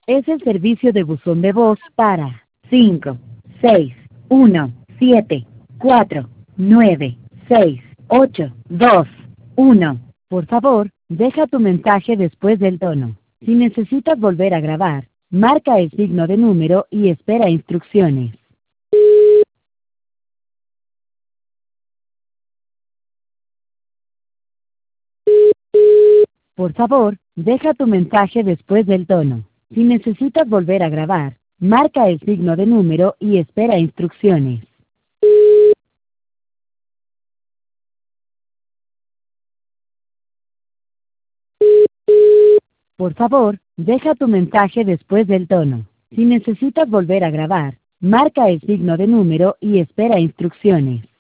Es el servicio de buzón de voz para 5, 6, 1, 7, 4, 9, 6, 8, 2, 1. Por favor, deja tu mensaje después del tono. Si necesitas volver a grabar, marca el signo de número y espera instrucciones. Por favor, deja tu mensaje después del tono. Si necesitas volver a grabar, marca el signo de número y espera instrucciones. Por favor, deja tu mensaje después del tono. Si necesitas volver a grabar, marca el signo de número y espera instrucciones.